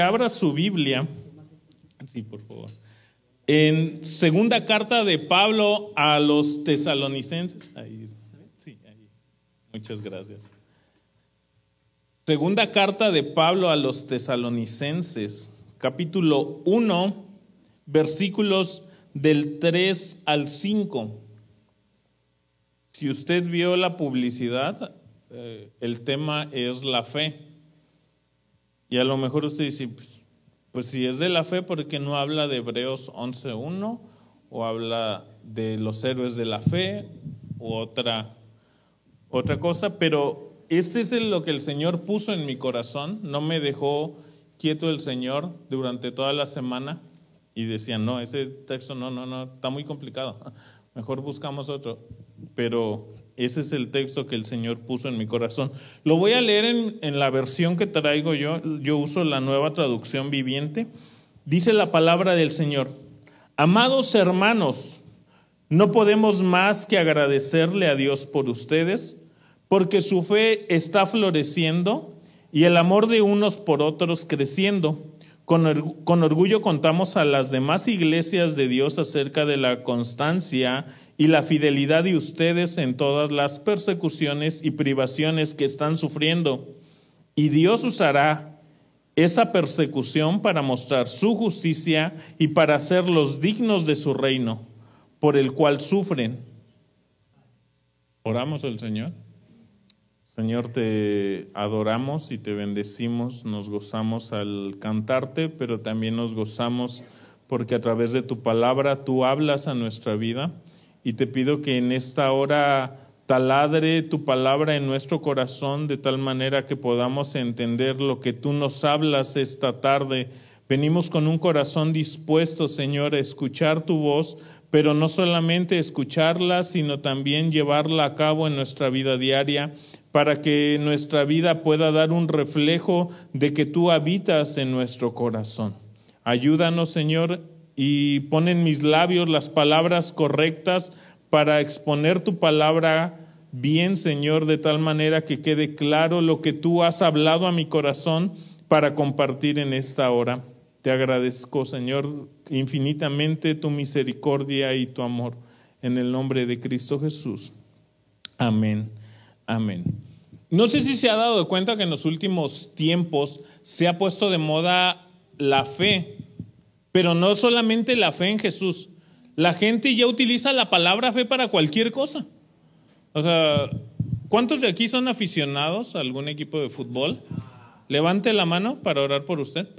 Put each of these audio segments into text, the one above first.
abra su Biblia, sí, por favor, en segunda carta de Pablo a los tesalonicenses. Muchas gracias. Segunda carta de Pablo a los tesalonicenses, capítulo 1, versículos del 3 al 5. Si usted vio la publicidad, el tema es la fe. Y a lo mejor usted dice, pues si es de la fe, ¿por qué no habla de Hebreos 11:1? O habla de los héroes de la fe, u otra cosa. Pero este es lo que el Señor puso en mi corazón. No me dejó quieto el Señor durante toda la semana. Y decía, no, ese texto no, está muy complicado. Mejor buscamos otro. Pero ese es el texto que el Señor puso en mi corazón. Lo voy a leer en la versión que traigo yo. Yo uso la Nueva Traducción Viviente. Dice la palabra del Señor: amados hermanos, no podemos más que agradecerle a Dios por ustedes, porque su fe está floreciendo y el amor de unos por otros creciendo. Con orgullo contamos a las demás iglesias de Dios acerca de la constancia y la fidelidad de ustedes en todas las persecuciones y privaciones que están sufriendo. Y Dios usará esa persecución para mostrar su justicia y para hacerlos dignos de su reino, por el cual sufren. Oramos al Señor. Señor, te adoramos y te bendecimos, nos gozamos al cantarte, pero también nos gozamos porque a través de tu palabra tú hablas a nuestra vida. Y te pido que en esta hora taladre tu palabra en nuestro corazón de tal manera que podamos entender lo que tú nos hablas esta tarde. Venimos con un corazón dispuesto, Señor, a escuchar tu voz, pero no solamente escucharla, sino también llevarla a cabo en nuestra vida diaria, para que nuestra vida pueda dar un reflejo de que tú habitas en nuestro corazón. Ayúdanos, Señor, y pon en mis labios las palabras correctas para exponer tu palabra bien, Señor, de tal manera que quede claro lo que tú has hablado a mi corazón para compartir en esta hora. Te agradezco, Señor, infinitamente tu misericordia y tu amor. En el nombre de Cristo Jesús. Amén. Amén. No sé si se ha dado cuenta que en los últimos tiempos se ha puesto de moda la fe, pero no solamente la fe en Jesús. La gente ya utiliza la palabra fe para cualquier cosa. O sea, ¿cuántos de aquí son aficionados a algún equipo de fútbol? Levante la mano para orar por usted.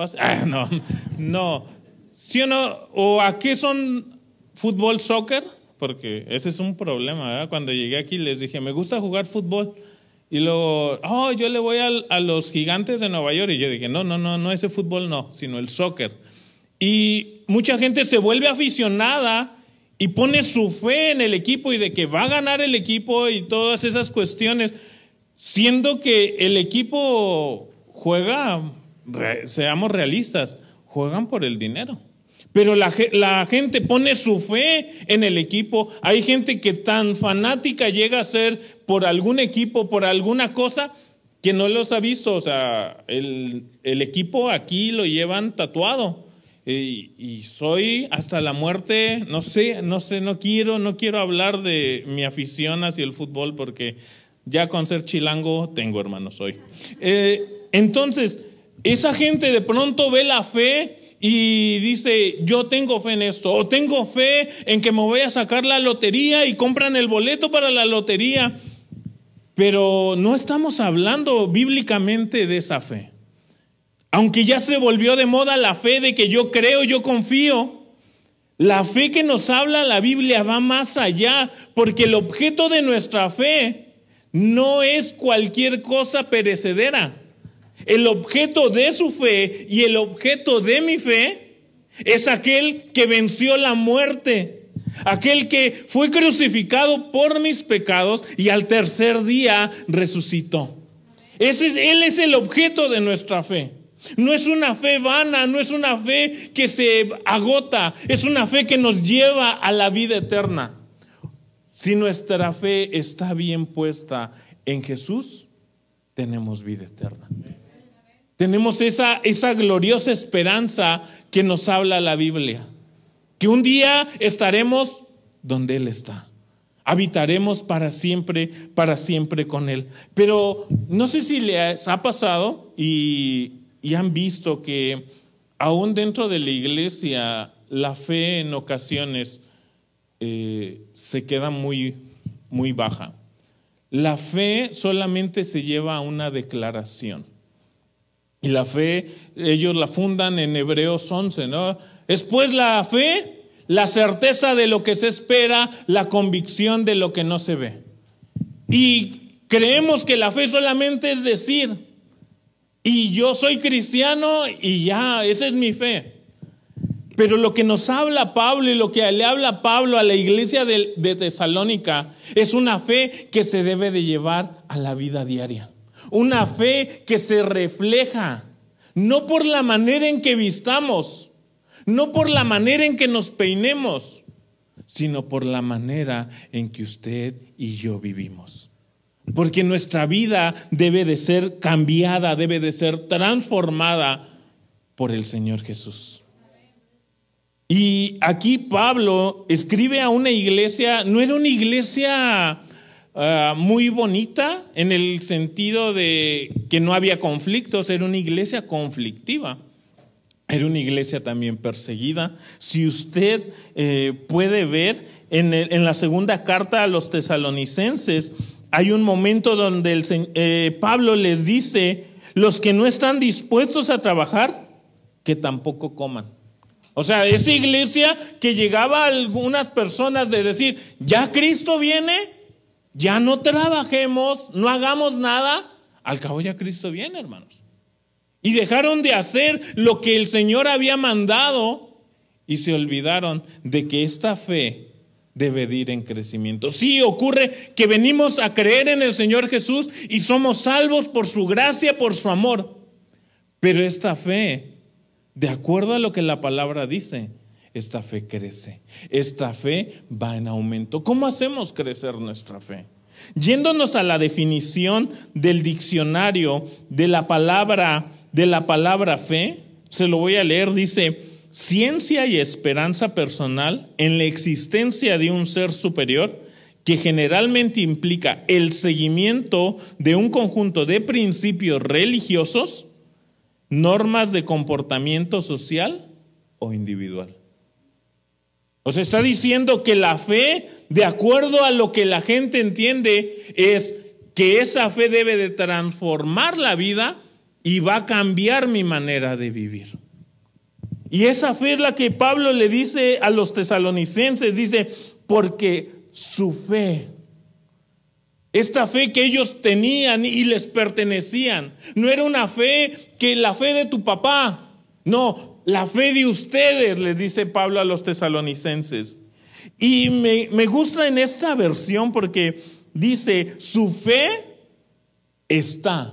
No. ¿Sí o no? ¿O a qué son fútbol, soccer? Porque ese es un problema, ¿verdad? Cuando llegué aquí les dije, me gusta jugar fútbol. Y luego, yo le voy a los Gigantes de Nueva York. Y yo dije, no, ese fútbol no, sino el soccer. Y mucha gente se vuelve aficionada y pone su fe en el equipo y de que va a ganar el equipo y todas esas cuestiones, siendo que el equipo juega, seamos realistas, juegan por el dinero. Pero la gente pone su fe en el equipo. Hay gente que tan fanática llega a ser por algún equipo, por alguna cosa, que no los ha visto. O sea, el equipo aquí lo llevan tatuado. Y soy hasta la muerte, no quiero hablar de mi afición hacia el fútbol porque ya con ser chilango tengo hermanos hoy. Entonces, esa gente de pronto ve la fe y dice, yo tengo fe en esto, o tengo fe en que me voy a sacar la lotería y compran el boleto para la lotería. Pero no estamos hablando bíblicamente de esa fe. Aunque ya se volvió de moda la fe de que yo creo, yo confío, la fe que nos habla la Biblia va más allá, porque el objeto de nuestra fe no es cualquier cosa perecedera. El objeto de su fe y el objeto de mi fe es aquel que venció la muerte, aquel que fue crucificado por mis pecados y al tercer día resucitó. Él es el objeto de nuestra fe. No es una fe vana, no es una fe que se agota, es una fe que nos lleva a la vida eterna. Si nuestra fe está bien puesta en Jesús, tenemos vida eterna. Tenemos esa gloriosa esperanza que nos habla la Biblia, que un día estaremos donde Él está. Habitaremos para siempre con Él. Pero no sé si les ha pasado y han visto que aún dentro de la iglesia la fe en ocasiones se queda muy, muy baja. La fe solamente se lleva a una declaración. Y la fe, ellos la fundan en Hebreos 11, ¿no? Es pues la fe, la certeza de lo que se espera, la convicción de lo que no se ve. Y creemos que la fe solamente es decir, y yo soy cristiano y ya, esa es mi fe. Pero lo que nos habla Pablo y lo que le habla Pablo a la iglesia de Tesalónica es una fe que se debe de llevar a la vida diaria. Una fe que se refleja, no por la manera en que vistamos, no por la manera en que nos peinemos, sino por la manera en que usted y yo vivimos. Porque nuestra vida debe de ser cambiada, debe de ser transformada por el Señor Jesús. Y aquí Pablo escribe a una iglesia, no era una iglesia muy bonita en el sentido de que no había conflictos, era una iglesia conflictiva. Era una iglesia también perseguida. Si usted puede ver en la segunda carta a los tesalonicenses, hay un momento donde Pablo les dice, los que no están dispuestos a trabajar, que tampoco coman. O sea, esa iglesia que llegaba a algunas personas de decir, ya Cristo viene, ya no trabajemos, no hagamos nada, al cabo ya Cristo viene, hermanos. Y dejaron de hacer lo que el Señor había mandado y se olvidaron de que esta fe debe de ir en crecimiento. Sí, ocurre que venimos a creer en el Señor Jesús y somos salvos por su gracia, por su amor. Pero esta fe, de acuerdo a lo que la palabra dice, esta fe crece. Esta fe va en aumento. ¿Cómo hacemos crecer nuestra fe? Yéndonos a la definición del diccionario de la palabra fe, se lo voy a leer, dice: ciencia y esperanza personal en la existencia de un ser superior que generalmente implica el seguimiento de un conjunto de principios religiosos, normas de comportamiento social o individual. O sea, está diciendo que la fe, de acuerdo a lo que la gente entiende, es que esa fe debe de transformar la vida y va a cambiar mi manera de vivir. Y esa fe es la que Pablo le dice a los tesalonicenses, dice, porque su fe, esta fe que ellos tenían y les pertenecían, no era una fe que la fe de tu papá, no, la fe de ustedes, les dice Pablo a los tesalonicenses. Y me gusta en esta versión porque dice, su fe está.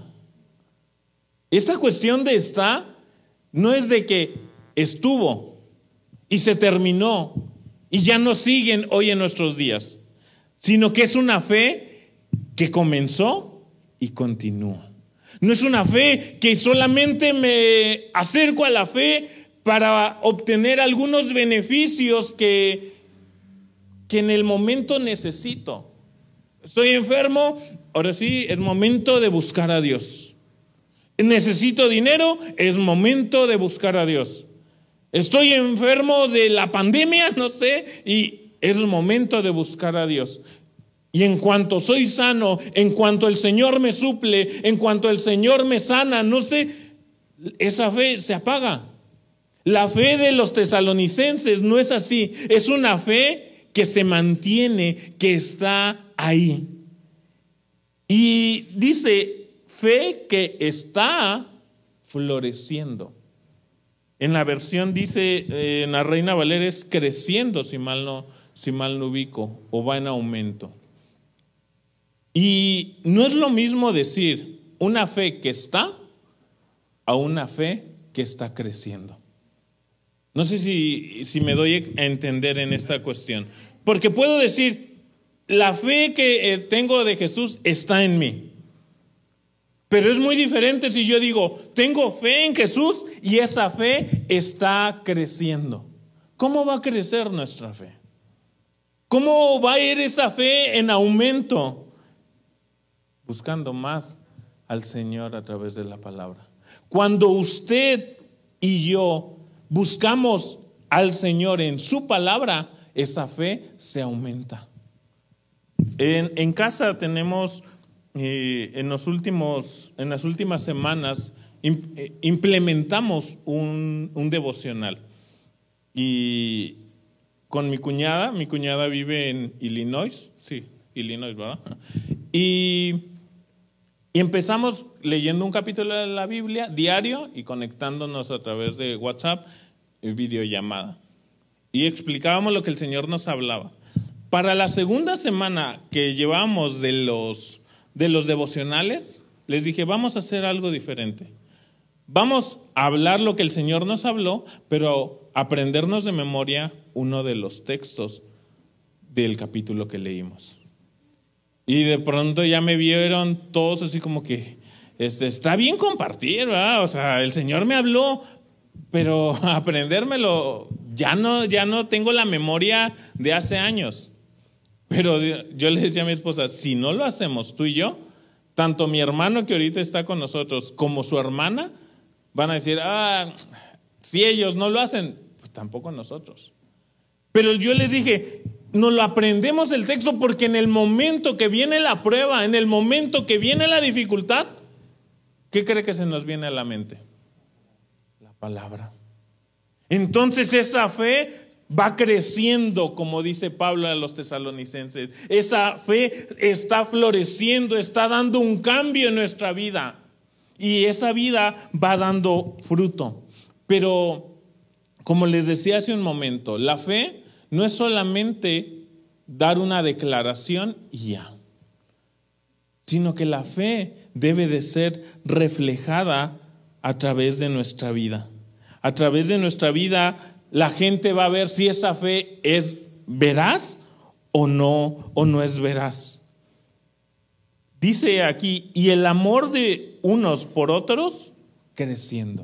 Esta cuestión de está no es de que estuvo y se terminó y ya no siguen hoy en nuestros días, sino que es una fe que comenzó y continúa. No es una fe que solamente me acerco a la fe para obtener algunos beneficios que en el momento necesito. Estoy enfermo, ahora sí, es momento de buscar a Dios. Necesito dinero, es momento de buscar a Dios. Estoy enfermo de la pandemia, no sé, y es momento de buscar a Dios. Y en cuanto soy sano, en cuanto el Señor me suple, en cuanto el Señor me sana, no sé, esa fe se apaga. La fe de los tesalonicenses no es así, es una fe que se mantiene, que está ahí. Y dice, fe que está floreciendo. En la versión dice, en la Reina Valera es creciendo, si mal no ubico, o va en aumento. Y no es lo mismo decir una fe que está a una fe que está creciendo. No sé si me doy a entender en esta cuestión. Porque puedo decir, la fe que tengo de Jesús está en mí. Pero es muy diferente si yo digo, tengo fe en Jesús y esa fe está creciendo. ¿Cómo va a crecer nuestra fe? ¿Cómo va a ir esa fe en aumento? Buscando más al Señor a través de la palabra. Cuando usted y yo buscamos al Señor en su palabra, esa fe se aumenta. En casa tenemos, en las últimas semanas, implementamos un devocional. Y con mi cuñada vive en Illinois, sí, Illinois, ¿verdad? Y empezamos leyendo un capítulo de la Biblia diario y conectándonos a través de WhatsApp, videollamada. Y explicábamos lo que el Señor nos hablaba. Para la segunda semana que llevábamos de los devocionales, les dije, vamos a hacer algo diferente. Vamos a hablar lo que el Señor nos habló, pero aprendernos de memoria uno de los textos del capítulo que leímos. Y de pronto ya me vieron todos así como que, está bien compartir, ¿verdad? O sea, el Señor me habló, pero aprendérmelo, ya no tengo la memoria de hace años. Pero yo le decía a mi esposa, si no lo hacemos tú y yo, tanto mi hermano que ahorita está con nosotros como su hermana van a decir, si ellos no lo hacen, pues tampoco nosotros. Pero yo les dije, nos lo aprendemos el texto porque en el momento que viene la prueba, en el momento que viene la dificultad, ¿qué cree que se nos viene a la mente? La palabra. Entonces esa fe va creciendo, como dice Pablo a los tesalonicenses. Esa fe está floreciendo, está dando un cambio en nuestra vida. Y esa vida va dando fruto. Pero, como les decía hace un momento, la fe no es solamente dar una declaración y ya, sino que la fe debe de ser reflejada a través de nuestra vida. A través de nuestra vida, la gente va a ver si esa fe es veraz o no es veraz. Dice aquí, y el amor de unos por otros creciendo.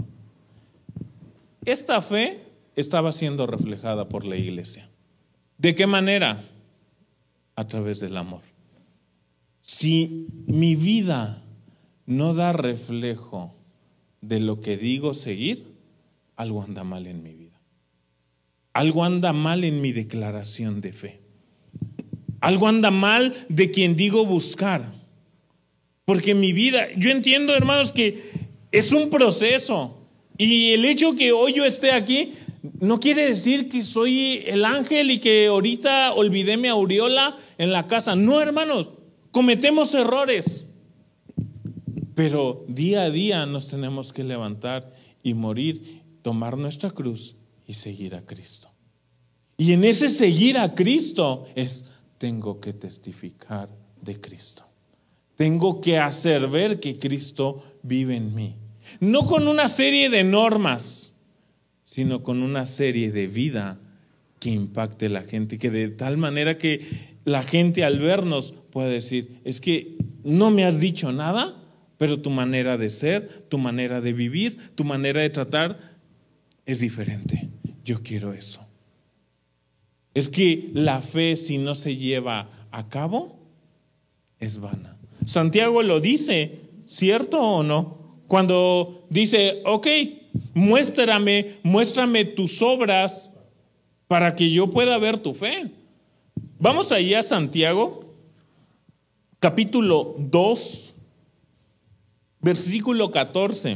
Esta fe estaba siendo reflejada por la iglesia. ¿De qué manera? A través del amor. Si mi vida no da reflejo de lo que digo seguir, algo anda mal en mi vida. Algo anda mal en mi declaración de fe. Algo anda mal de quien digo buscar. Porque mi vida, yo entiendo, hermanos, que es un proceso. Y el hecho que hoy yo esté aquí no quiere decir que soy el ángel y que ahorita olvidé mi aureola en la casa. No, hermanos, cometemos errores. Pero día a día nos tenemos que levantar y morir, tomar nuestra cruz y seguir a Cristo. Y en ese seguir a Cristo tengo que testificar de Cristo. Tengo que hacer ver que Cristo vive en mí. No con una serie de normas, sino con una serie de vida que impacte a la gente, que de tal manera que la gente al vernos pueda decir, es que no me has dicho nada, pero tu manera de ser, tu manera de vivir, tu manera de tratar es diferente. Yo quiero eso. Es que la fe, si no se lleva a cabo, es vana. Santiago lo dice, ¿cierto o no? Cuando dice, ok, muéstrame tus obras para que yo pueda ver tu fe. Vamos ahí a Santiago, capítulo 2, versículo 14.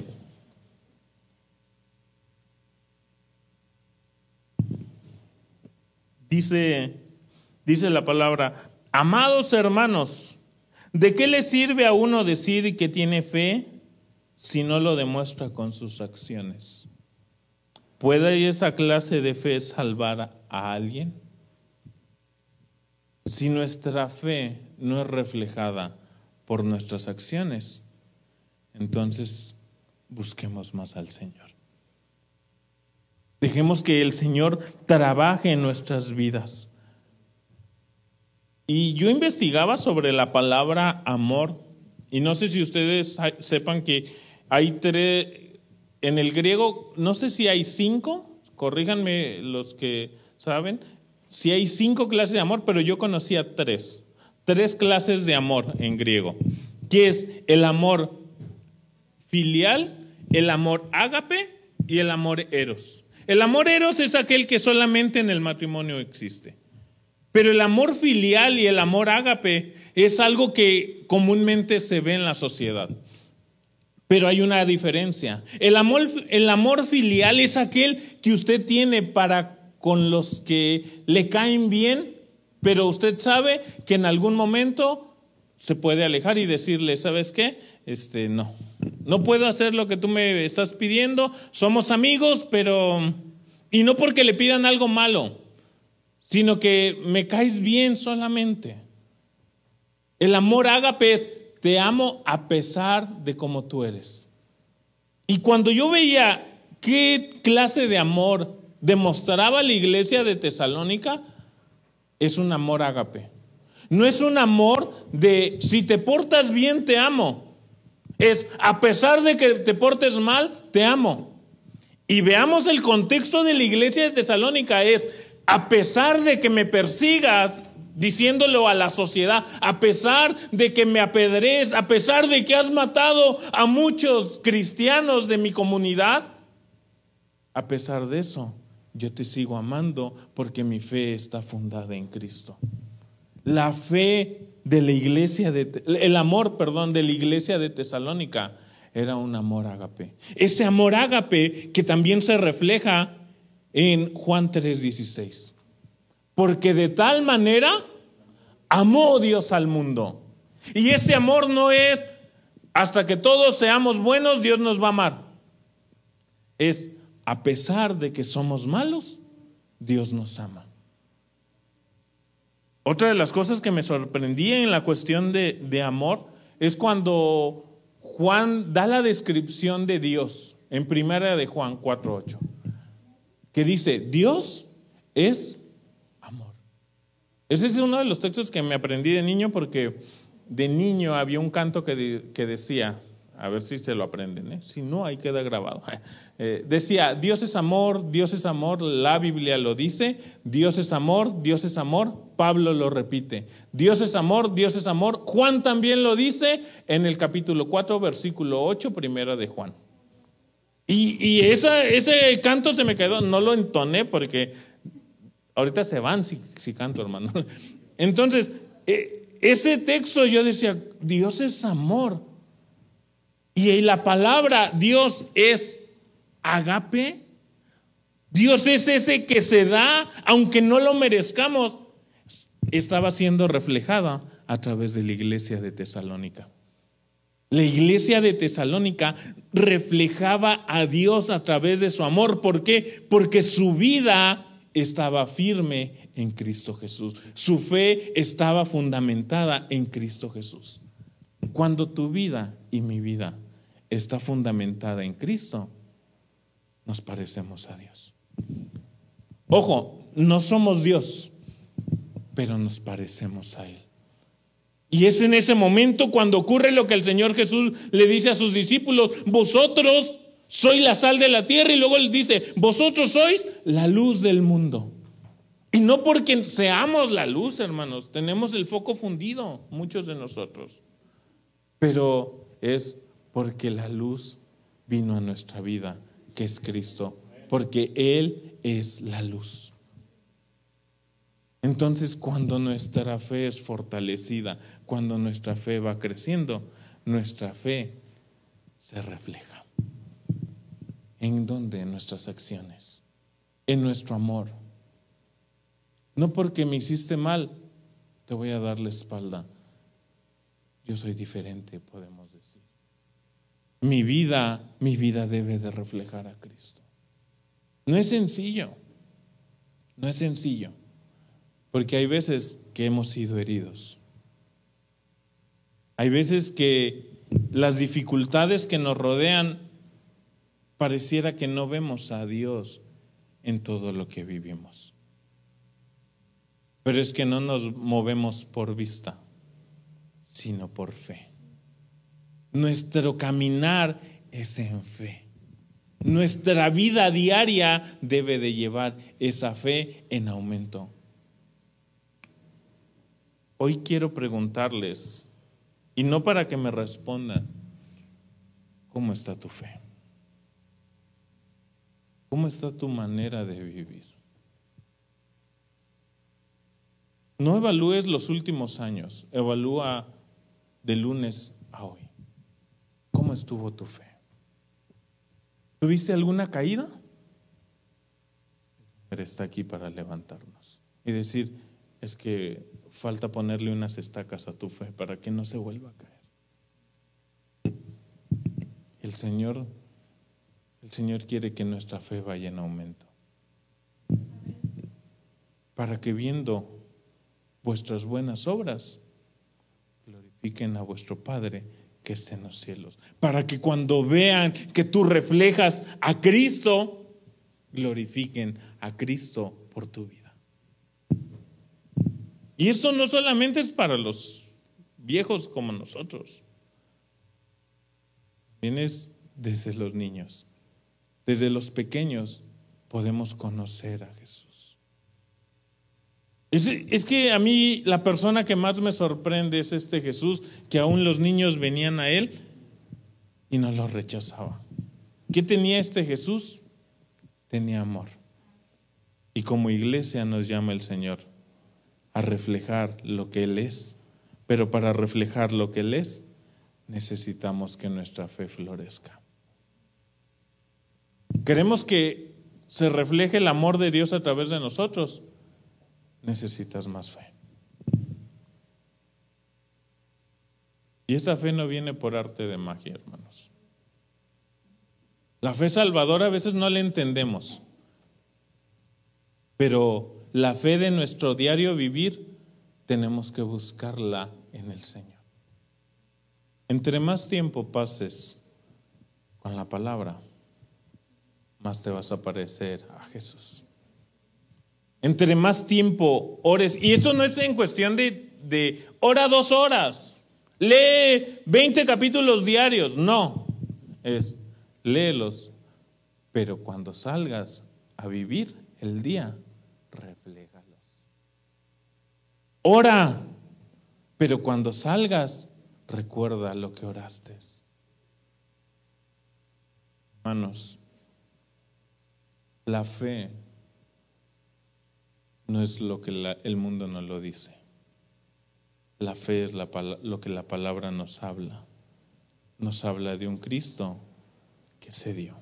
Dice la palabra, amados hermanos, ¿de qué le sirve a uno decir que tiene fe si no lo demuestra con sus acciones? ¿Puede esa clase de fe salvar a alguien? Si nuestra fe no es reflejada por nuestras acciones, entonces busquemos más al Señor. Dejemos que el Señor trabaje en nuestras vidas. Y yo investigaba sobre la palabra amor Y no sé si ustedes sepan que hay tres, en el griego, no sé si hay 5, corríjanme los que saben, si hay 5 clases de amor, pero yo conocía 3 clases de amor en griego, que es el amor filial, el amor ágape y el amor eros. El amor eros es aquel que solamente en el matrimonio existe. Pero el amor filial y el amor ágape es algo que comúnmente se ve en la sociedad. Pero hay una diferencia. El amor filial es aquel que usted tiene para con los que le caen bien, pero usted sabe que en algún momento se puede alejar y decirle, ¿sabes qué? No puedo hacer lo que tú me estás pidiendo, somos amigos, pero... Y no porque le pidan algo malo, sino que me caes bien solamente. El amor ágape es, te amo a pesar de cómo tú eres. Y cuando yo veía qué clase de amor demostraba la iglesia de Tesalónica, es un amor ágape. No es un amor de, si te portas bien, te amo. Es, a pesar de que te portes mal, te amo. Y veamos el contexto de la iglesia de Tesalónica, es, a pesar de que me persigas, diciéndolo a la sociedad, a pesar de que me apedrees, a pesar de que has matado a muchos cristianos de mi comunidad, a pesar de eso, yo te sigo amando porque mi fe está fundada en Cristo. La fe de la iglesia, el amor de la iglesia de Tesalónica era un amor ágape. Ese amor ágape que también se refleja en Juan 3:16. Porque de tal manera amó Dios al mundo. Y ese amor no es hasta que todos seamos buenos, Dios nos va a amar. Es a pesar de que somos malos, Dios nos ama. Otra de las cosas que me sorprendía en la cuestión de amor es cuando Juan da la descripción de Dios en primera de Juan 4:8, que dice, Dios es amor. Ese es uno de los textos que me aprendí de niño, porque de niño había un canto que decía, a ver si se lo aprenden, si no, ahí queda grabado. Decía, Dios es amor, la Biblia lo dice, Dios es amor, Pablo lo repite, Dios es amor, Juan también lo dice en el capítulo 4, versículo 8, primera de Juan. Y ese canto se me quedó, no lo entoné porque ahorita se van si canto, hermano. Entonces, ese texto yo decía, Dios es amor. Y la palabra Dios es agape. Dios es ese que se da, aunque no lo merezcamos. Estaba siendo reflejada a través de la iglesia de Tesalónica. La iglesia de Tesalónica reflejaba a Dios a través de su amor. ¿Por qué? Porque su vida estaba firme en Cristo Jesús. Su fe estaba fundamentada en Cristo Jesús. Cuando tu vida y mi vida está fundamentada en Cristo, nos parecemos a Dios. Ojo, no somos Dios, pero nos parecemos a Él. Y es en ese momento cuando ocurre lo que el Señor Jesús le dice a sus discípulos, vosotros sois la sal de la tierra, y luego Él dice, vosotros sois la luz del mundo. Y no porque seamos la luz, hermanos, tenemos el foco fundido, muchos de nosotros, pero es porque la luz vino a nuestra vida, que es Cristo, porque Él es la luz. Entonces, cuando nuestra fe es fortalecida, cuando nuestra fe va creciendo, nuestra fe se refleja. ¿En dónde? En nuestras acciones, en nuestro amor. No porque me hiciste mal, te voy a dar la espalda. Yo soy diferente, podemos decir. Mi vida debe de reflejar a Cristo. No es sencillo, porque hay veces que hemos sido heridos. Hay veces que las dificultades que nos rodean pareciera que no vemos a Dios en todo lo que vivimos. Pero es que no nos movemos por vista, sino por fe. Nuestro caminar es en fe. Nuestra vida diaria debe de llevar esa fe en aumento. Hoy quiero preguntarles, y no para que me respondan, ¿cómo está tu fe? ¿Cómo está tu manera de vivir? No evalúes los últimos años, evalúa de lunes a hoy. ¿Cómo estuvo tu fe? ¿Tuviste alguna caída? El Señor está aquí para levantarnos y decir, es que falta ponerle unas estacas a tu fe para que no se vuelva a caer. El Señor quiere que nuestra fe vaya en aumento, para que viendo vuestras buenas obras glorifiquen a vuestro Padre que está en los cielos, para que cuando vean que tú reflejas a Cristo, glorifiquen a Cristo por tu vida. Y esto no solamente es para los viejos como nosotros, también es desde los niños, desde los pequeños podemos conocer a Jesús. Es que a mí la persona que más me sorprende es este Jesús, que aún los niños venían a Él y no lo rechazaba. ¿Qué tenía este Jesús? Tenía amor. Y como iglesia nos llama el Señor a reflejar lo que Él es, pero para reflejar lo que Él es, necesitamos que nuestra fe florezca. Queremos que se refleje el amor de Dios a través de nosotros. Necesitas más fe. Y esa fe no viene por arte de magia, hermanos. La fe salvadora a veces no la entendemos, pero la fe de nuestro diario vivir tenemos que buscarla en el Señor. Entre más tiempo pases con la palabra, más te vas a parecer a Jesús. Entre más tiempo ores, y eso no es en cuestión de ora 2 horas, lee 20 capítulos diarios, no, es léelos, pero cuando salgas a vivir el día, refléjalos. Ora, pero cuando salgas, recuerda lo que oraste. Hermanos, la fe no es lo que el mundo nos lo dice. La fe es lo que la palabra nos habla. Nos habla de un Cristo que se dio.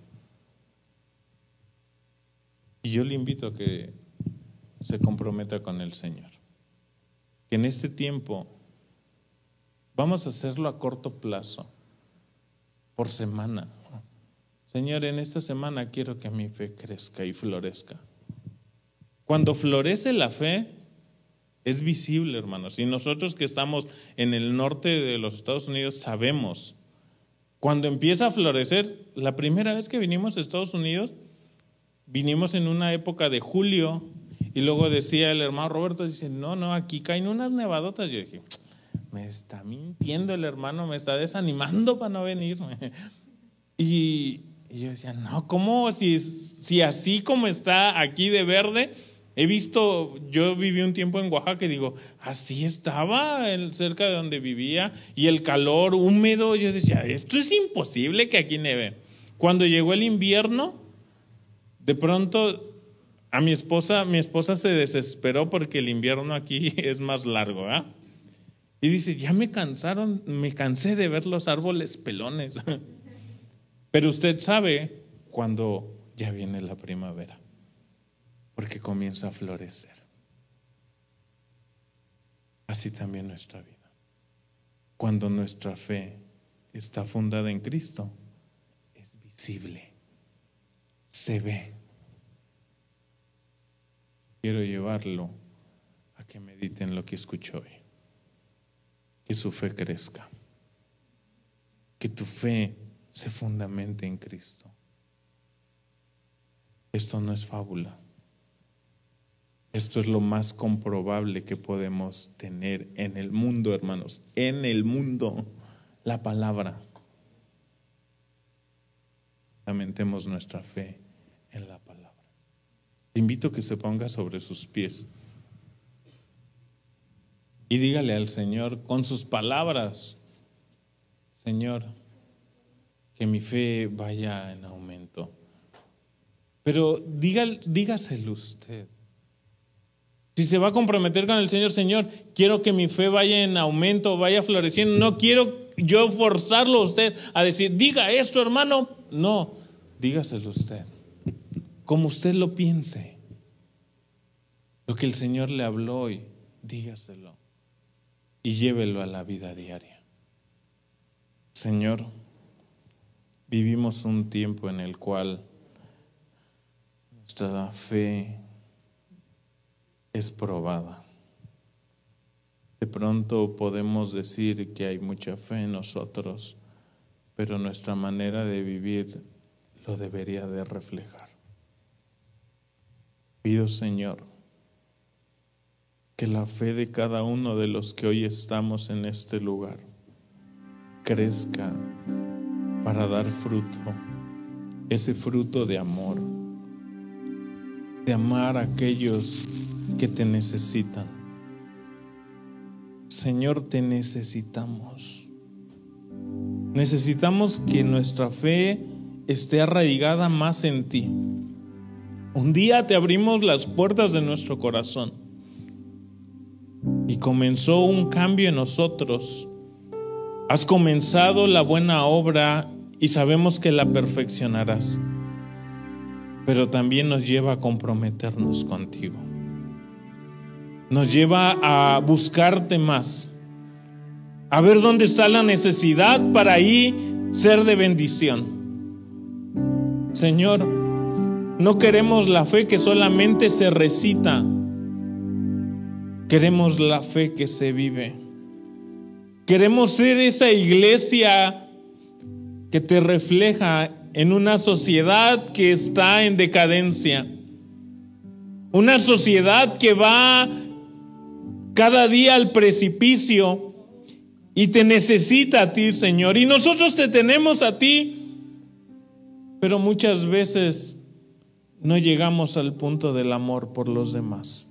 Y yo le invito a que se comprometa con el Señor. Que en este tiempo vamos a hacerlo a corto plazo, por semana. Señor, en esta semana quiero que mi fe crezca y florezca. Cuando florece la fe, es visible, hermanos. Y nosotros que estamos en el norte de los Estados Unidos sabemos. Cuando empieza a florecer, la primera vez que vinimos a Estados Unidos, vinimos en una época de julio, y luego decía el hermano Roberto, dice, no, aquí caen unas nevadotas. Yo dije, me está mintiendo el hermano, me está desanimando para no venir. Y yo decía, no, ¿cómo? Si así como está aquí de verde, he visto, yo viví un tiempo en Oaxaca y digo, así estaba cerca de donde vivía, y el calor húmedo, yo decía, esto es imposible que aquí nieve. Cuando llegó el invierno, de pronto a mi esposa se desesperó porque el invierno aquí es más largo, ¿eh? Y dice, ya me cansé de ver los árboles pelones. Pero usted sabe cuando ya viene la primavera, porque comienza a florecer. Así también nuestra vida. Cuando nuestra fe está fundada en Cristo, es visible, se ve. Quiero llevarlo a que medite en lo que escuchó hoy. Que su fe crezca. Que tu fe se fundamente en Cristo. Esto no es fábula. Esto es lo más comprobable que podemos tener en el mundo, hermanos. En el mundo, la palabra. Fundamentemos nuestra fe en la palabra. Te invito a que se ponga sobre sus pies y dígale al Señor con sus palabras: Señor, que mi fe vaya en aumento. Pero dígaselo usted. Si se va a comprometer con el Señor: Señor, quiero que mi fe vaya en aumento, vaya floreciendo. No quiero yo forzarlo a usted a decir, diga esto, hermano. No, dígaselo usted, como usted lo piense. Lo que el Señor le habló hoy, dígaselo y llévelo a la vida diaria. Señor, vivimos un tiempo en el cual nuestra fe es probada. De pronto podemos decir que hay mucha fe en nosotros, pero nuestra manera de vivir lo debería de reflejar. Pido, Señor, que la fe de cada uno de los que hoy estamos en este lugar crezca para dar fruto, ese fruto de amor, de amar a aquellos que te necesitan. Señor, te necesitamos. Necesitamos que nuestra fe esté arraigada más en ti. Un día te abrimos las puertas de nuestro corazón y comenzó un cambio en nosotros. Has comenzado la buena obra y sabemos que la perfeccionarás, pero también nos lleva a comprometernos contigo. Nos lleva a buscarte más, a ver dónde está la necesidad para ahí ser de bendición. Señor, no queremos la fe que solamente se recita, queremos la fe que se vive. Queremos ser esa iglesia que te refleja en una sociedad que está en decadencia, una sociedad que va cada día al precipicio y te necesita a ti, Señor, y nosotros te tenemos a ti, pero muchas veces no llegamos al punto del amor por los demás,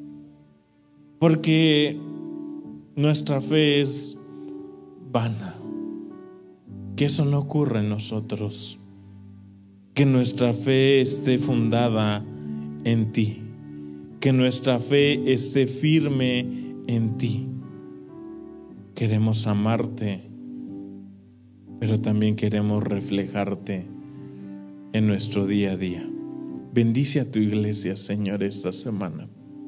porque nuestra fe es vana. Que eso no ocurra en nosotros, que nuestra fe esté fundada en ti, que nuestra fe esté firme en ti. Queremos amarte, pero también queremos reflejarte en nuestro día a día. Bendice a tu iglesia, Señor, esta semana.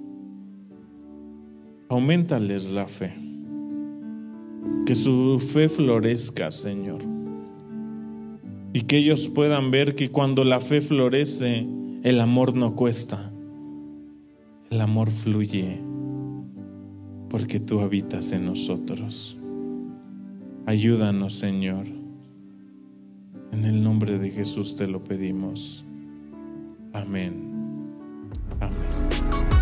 Auméntales la fe, que su fe florezca, Señor, y que ellos puedan ver que cuando la fe florece, el amor no cuesta, el amor fluye, porque tú habitas en nosotros. Ayúdanos, Señor, en el nombre de Jesús te lo pedimos. Amén. Amén.